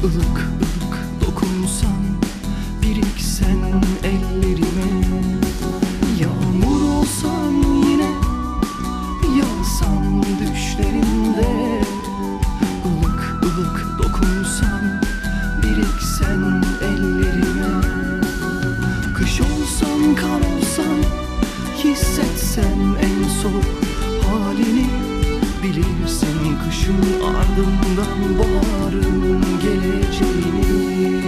ılık ılık dokunsan, biriksen ellerime. Yağmur olsan yine, yağsam düşlerimde. Ilık ılık dokunsan, biriksen ellerime. Kış olsan, kar olsan, hissetsen en soğuk halini. Bilirsin kışın ardından baharın geleceğini.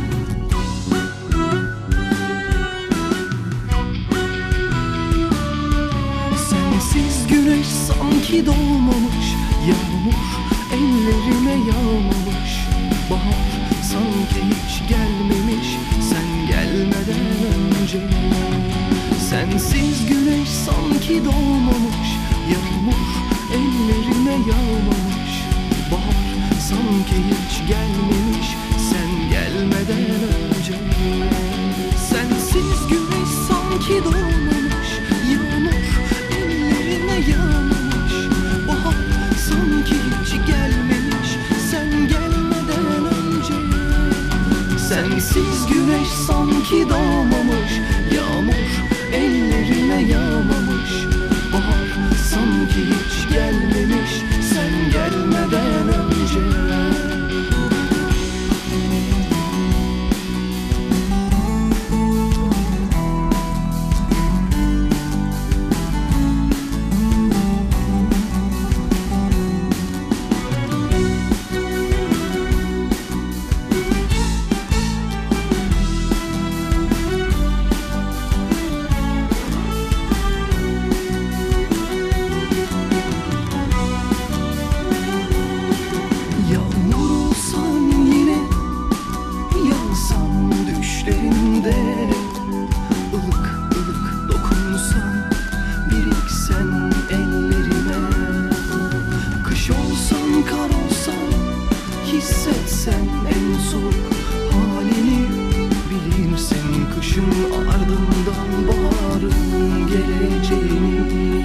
Sensiz güneş sanki doğmamış, yağmur ellerime yağmamış. Bahar sanki hiç gelmemiş, sen gelmeden önce. Sensiz güneş sanki doğmamış, yağmur ellerime yağmamış. Bahar sanki hiç gelmemiş, sen gelmeden önce. Sensiz güneş sanki doğmamış, yağmur ellerime yağmamış. Bahar sanki hiç gelmemiş, sen gelmeden önce. Sensiz güneş sanki doğmamış, yağmur ellerime yağmamış. Bahar sanki hiç gelmemiş, sen gelmeden önce. Ilık ılık dokunsan, biriksen ellerime. Kış olsan, kar olsan, hissetsen en soğuk halini. Bilirsin kışın ardından baharın geleceğini.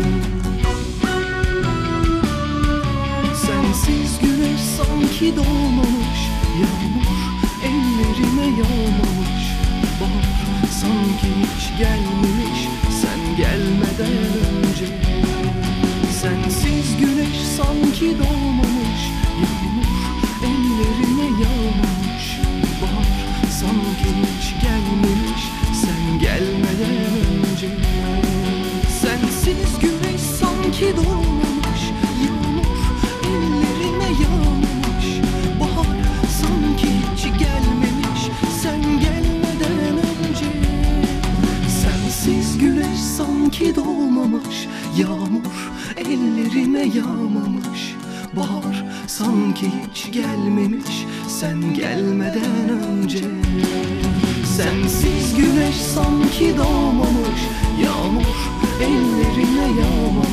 Sensiz güneş sanki doğmamış, yağmur ellerime yağmamış. Bahar sanki hiç gelmemiş, sen gelmeden önce. Sensiz güneş sanki doğmamış, yağmur ellerime yağmamış. Bahar sanki hiç gelmemiş, sen gelmeden önce. Sensiz güneş sanki doğmamış, yağmur ellerime yağmamış. Bahar sanki hiç gelmemiş, sen gelmeden önce. Sensiz güneş sanki doğmamış, yağmur ellerime yağmamış. Bahar sanki hiç gelmemiş, sen gelmeden önce. Sensiz güneş sanki doğmamış, yağmur ellerime yağmamış.